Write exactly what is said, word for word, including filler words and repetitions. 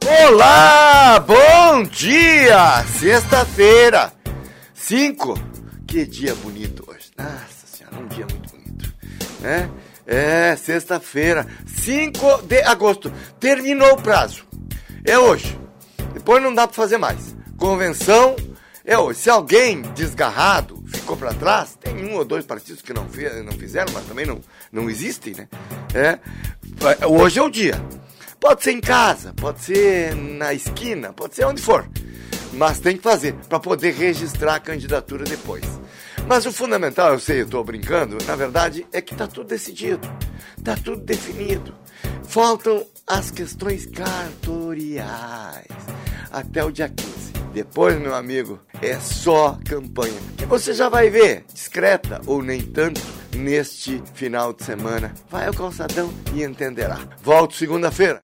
Olá, bom dia! Sexta-feira, cinco. Que dia bonito hoje. Nossa senhora, um dia muito bonito, né? É, sexta-feira, cinco de agosto. Terminou o prazo. É hoje. Depois não dá para fazer mais. Convenção é hoje. Se alguém desgarrado ficou para trás, tem um ou dois partidos que não, fez, não fizeram, mas também não, não existem, né? É, hoje é o dia. Pode ser em casa, pode ser na esquina, pode ser onde for. Mas tem que fazer para poder registrar a candidatura depois. Mas o fundamental, eu sei, eu estou brincando, na verdade é que está tudo decidido, está tudo definido. Faltam as questões cartoriais até o dia quinze. Depois, meu amigo, é só campanha, que você já vai ver, discreta ou nem tanto, neste final de semana. Vai ao calçadão e entenderá. Volto segunda-feira.